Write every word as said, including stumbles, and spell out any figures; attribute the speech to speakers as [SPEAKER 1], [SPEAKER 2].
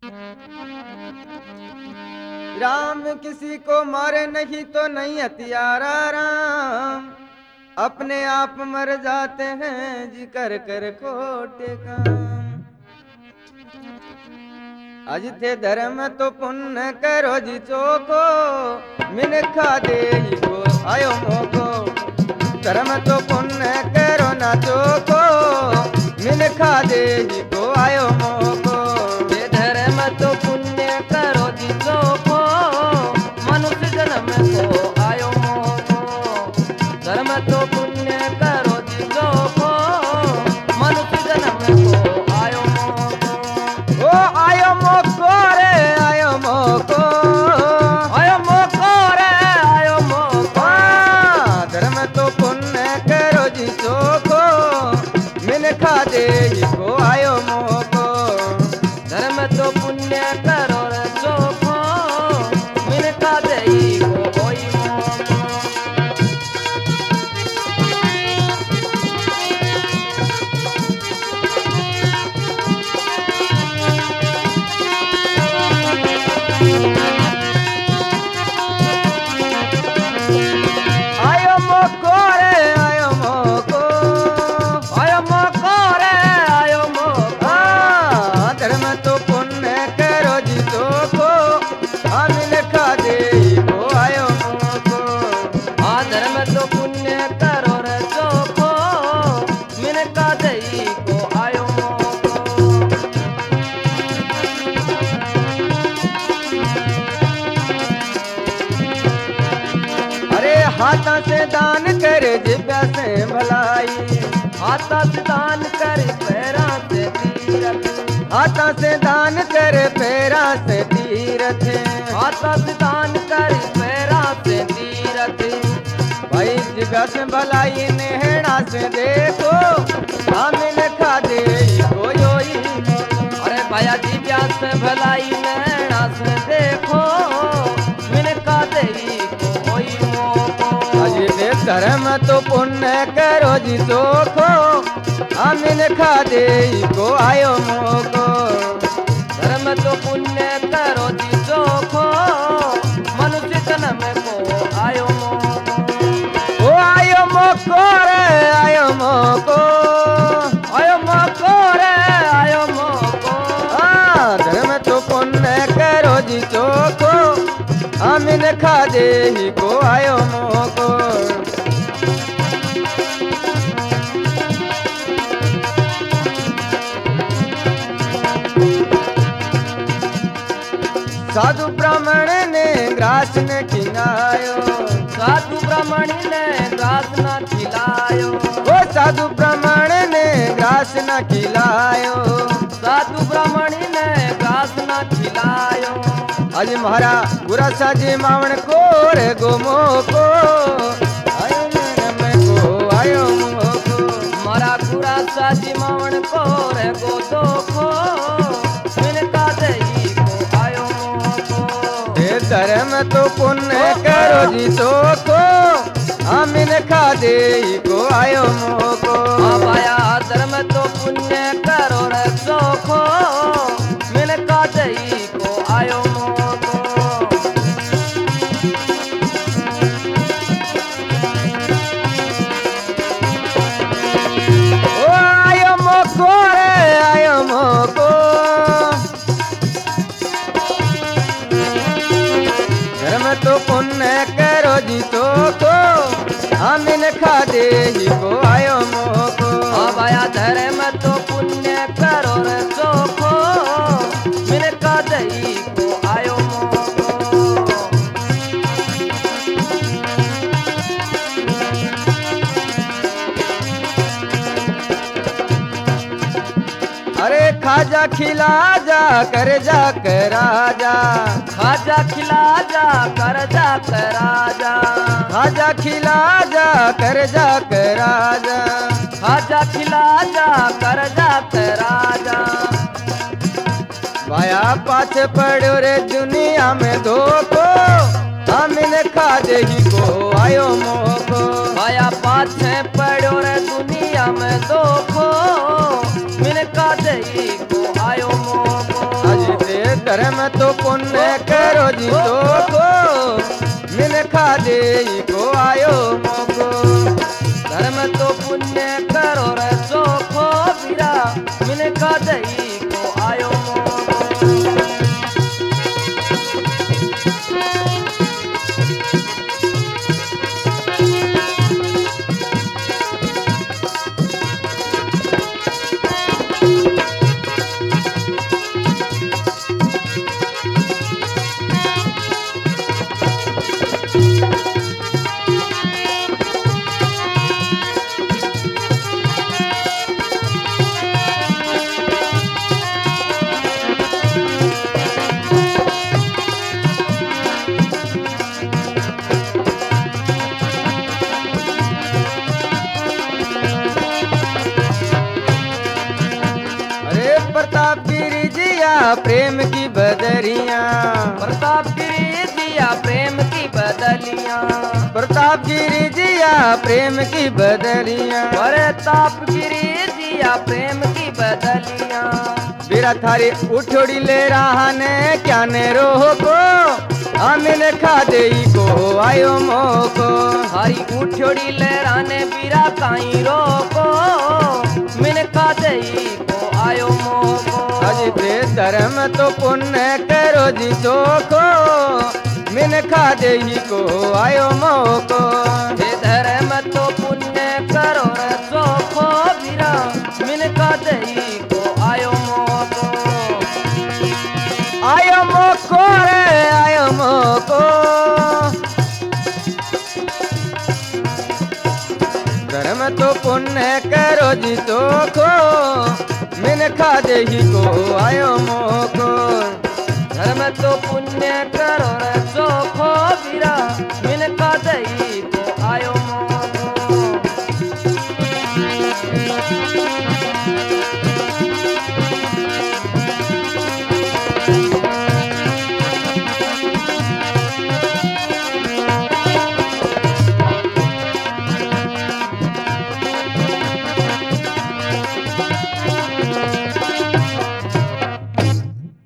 [SPEAKER 1] राम किसी को मारे नहीं तो नहीं हथियारा राम, अपने आप मर जाते हैं जी कर कर खोटे काम। अज थे धर्म तो पुण्य करो जी चोको, मिनखा दे को आयो मोको। धर्म तो पुण्य करो ना चोको, मिनखा दे को आयो मोको।
[SPEAKER 2] ये धर्म तो पुण्य करो जी चोको, मनुष्य जन्म को आयो मोको। धर्म तो पुण्य करो जी चोको, मनुष्य जन्म को आयो मोको।
[SPEAKER 1] ओ आयो मोको रे आयो मोको,
[SPEAKER 2] आयो मोको रे आयो मोको।
[SPEAKER 1] हाँ, धर्म तो पुण्य करो जी चोको, मिनखा दे को आयो मोको।
[SPEAKER 2] धर्म तो पुण्य करो रे चोको, मिनका देई को कोई मोको।
[SPEAKER 1] आयो मोको रे आयो मोको,
[SPEAKER 2] आयो मोको रे आयो मोको।
[SPEAKER 1] हाँ, धर्म तो पुण्य करो जी चोको, हम लिखा दे को आयो मोको।
[SPEAKER 2] आ धर्म तो पुण्य करो रे चोको, मिनका देई को आयो मोको।
[SPEAKER 1] अरे हाथा से दान करे जिब्या से भलाई,
[SPEAKER 2] हाथा से दान कर पैरा से तीरथ।
[SPEAKER 1] हाथा से दान करे पैरा से तीरथ।
[SPEAKER 2] हाथा से दान कर पैरा से तीरथ।
[SPEAKER 1] भाई जिब्या से भलाई नेहड़ा से देखो, हम लिखा दे को योई मोको।
[SPEAKER 2] अरे भैया जी प्यास से भलाई नैना से देखो, मिनका देई को कोई मोको।
[SPEAKER 1] अजी दे धर्म तो पुण्य करो जी चोखो, हम लिखा दे को आयो मोको।
[SPEAKER 2] धर्म तो पुण्य करो जी चोखो, मनुष्य जन्म को आयो मोको।
[SPEAKER 1] ओ आयो मोको रे आयो मोको,
[SPEAKER 2] आयो मोको रे आयो मोको।
[SPEAKER 1] हाँ, धर्म तो पुण्य करो जी चोखो, हम लिखा दे को आयो मोको। साधु ब्राह्मण ने ग्रास ने खिलायो,
[SPEAKER 2] साधु ब्राह्मण ने ग्रास न खिलायो।
[SPEAKER 1] ओ साधु ब्राह्मण ने ग्रास न खिलायो।
[SPEAKER 2] साधु ब्राह्मण ने ग्रास न खिलायो।
[SPEAKER 1] अज महारा गुरा साजी मावण को रे गो मोको, आयो नरम को आयो मोको।
[SPEAKER 2] मारा गुरा साजी मावण को रे गो दोखो, मिनका देई को आयो मोको।
[SPEAKER 1] हे धर्म तो पुण्य करो जी चोखो, हम लिखा दे को आयो मोको।
[SPEAKER 2] आया धर्म तो पुण्य करो रे चोखो, मिनका देई को आयो मोको।
[SPEAKER 1] ओ आयो मोको रे आयो मोको, धर्म तो पुण्य करो जी चोखो, हम लिखा दे को आयो मोको।
[SPEAKER 2] आया धर्म तो पुण्य करो रे चोखो, मिनका देई को आयो मोको।
[SPEAKER 1] अरे खाजा खिला जा कर जा कर राजा,
[SPEAKER 2] खाजा खिला जा कर जा कर राजा।
[SPEAKER 1] खाजा खिला जा कर जा कर राजा।
[SPEAKER 2] खाजा खिला जा कर जा कर राजा।
[SPEAKER 1] भाया पाछे पड़ो रे दुनिया में धोखो, हम लिखा दे को आयो मोको।
[SPEAKER 2] भाया पाछे पड़ो रे दुनिया में दोखो, मिनका देई को आयो मोको।
[SPEAKER 1] अज दे धर्म तो पुण्य करो जी चोखो मिनखा दे को आयो मोको।
[SPEAKER 2] धर्म तो पुण्य करो रे चोखो बीरा मिनखा दई को आयो मोको।
[SPEAKER 1] प्रताप गिरी जिया प्रेम की बदरियां।
[SPEAKER 2] प्रताप गिरी जिया प्रेम की बदलियां।
[SPEAKER 1] प्रताप गिरी जिया प्रेम की बदलियां।
[SPEAKER 2] प्रताप गिरी जिया प्रेम की बदलियां।
[SPEAKER 1] बीरा थारी उठोड़ी ले रहा ने क्या ने रोको आमिन खा दे को आयो मोको।
[SPEAKER 2] हरी उठोड़ी ले राने बीरा काई रोको मिन खा दे को आयो मोको।
[SPEAKER 1] अजी प्रे धर्म तो पुण्य करो जी चोखो मिन खा दे को आयो मोको।
[SPEAKER 2] हे धर्म तो पुण्य करो रे चोखो बीरा मिन खा दे को आयो मोको।
[SPEAKER 1] आयो मोको रे आयो मोको। धर्म तो पुण्य करो जी चोखो मिन खा दे को आयो मोको।
[SPEAKER 2] धर्म तो पुण्य